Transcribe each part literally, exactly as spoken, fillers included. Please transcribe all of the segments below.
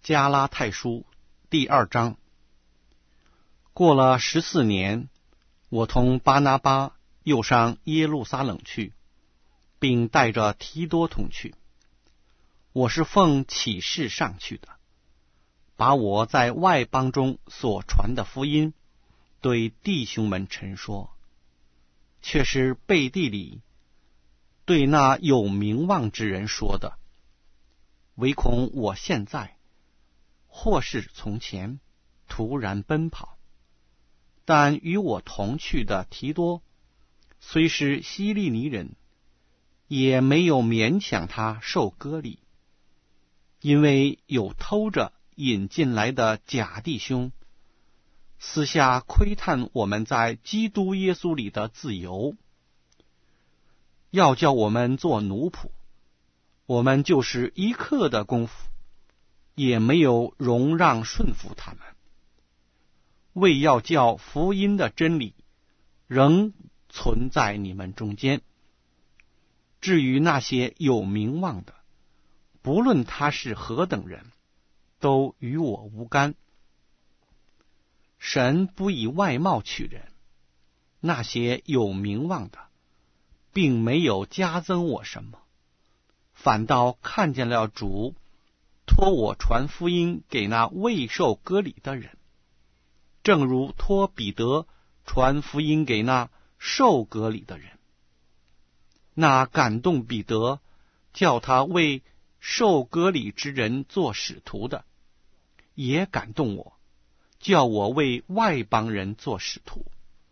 加拉太书第二章。过了十四年，我同巴拿巴又上耶路撒冷去，并带着提多同去。我是奉启示上去的，把我在外邦中所传的福音对弟兄们陈说，却是背地里对那有名望之人说的，唯恐我现在或是从前突然奔跑。但与我同去的提多，虽是希利尼人，也没有勉强他受割礼，因为有偷着引进来的假弟兄，私下窥探我们在基督耶稣里的自由，要叫我们做奴仆。我们就是一刻的功夫，也没有容让顺服他们，为要叫福音的真理仍存在你们中间。至于那些有名望的，不论他是何等人，都与我无干。神不以外貌取人，那些有名望的并没有加增我什么，反倒看见了主托我传福音给那未受割礼的人，正如托彼得传福音给那受割礼的人。那感动彼得叫他为受割礼之人做使徒的，也感动我，叫我为外邦人做使徒。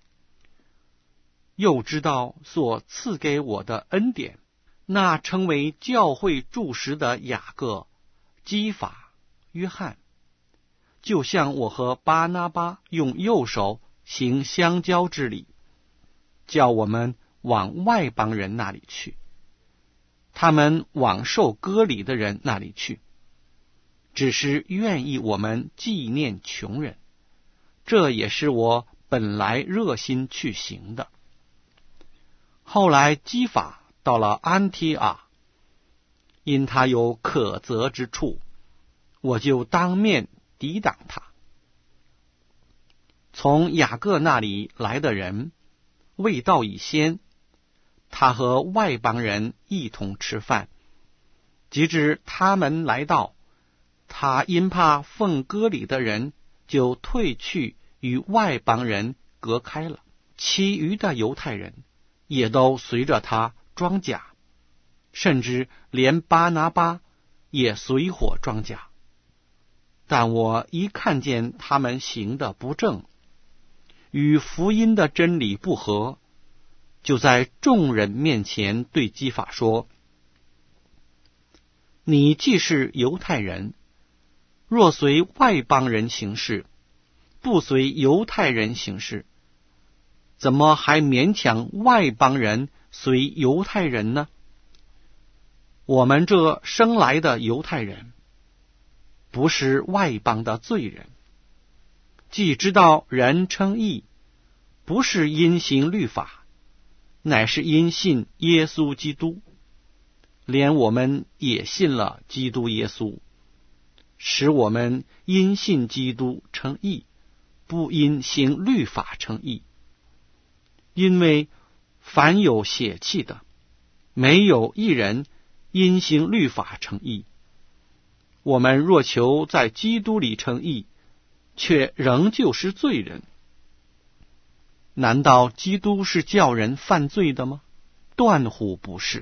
又知道所赐给我的恩典，那称为教会柱石的雅各、基法、约翰，就像我和巴拿巴用右手行相交之礼，叫我们往外邦人那里去，他们往受割礼的人那里去，只是愿意我们纪念穷人，这也是我本来热心去行的。后来基法到了安提阿，因他有可责之处，我就当面抵挡他。从雅各那里来的人未到以先，他和外邦人一同吃饭，及至他们来到，他因怕奉割礼的人，就退去与外邦人隔开了。其余的犹太人也都随着他装甲，甚至连巴拿巴也随伙装甲。但我一看见他们行的不正，与福音的真理不合，就在众人面前对基法说：你既是犹太人，若随外邦人行事，不随犹太人行事，怎么还勉强外邦人随犹太人呢？我们这生来的犹太人，不是外邦的罪人，既知道人称义，不是因行律法，乃是因信耶稣基督。连我们也信了基督耶稣，使我们因信基督称义，不因行律法称义。因为凡有血气的，没有一人因行律法称义。我们若求在基督里称义，却仍旧是罪人。难道基督是叫人犯罪的吗？断乎不是。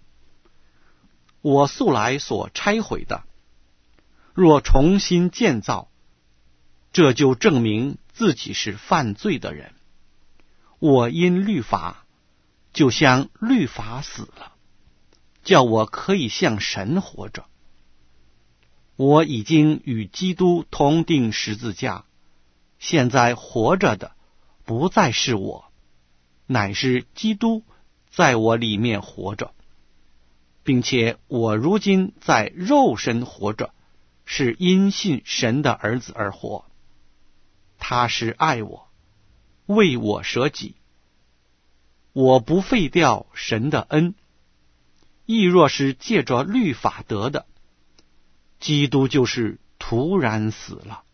我素来所拆毁的，若重新建造，这就证明自己是犯罪的人。我因律法，就像律法死了，叫我可以向神活着。我已经与基督同钉十字架，现在活着的不再是我，乃是基督在我里面活着，并且我如今在肉身活着，是因信神的儿子而活。他是爱我，为我舍己。我不废掉神的恩，亦若是借着律法得的，基督就是突然死了。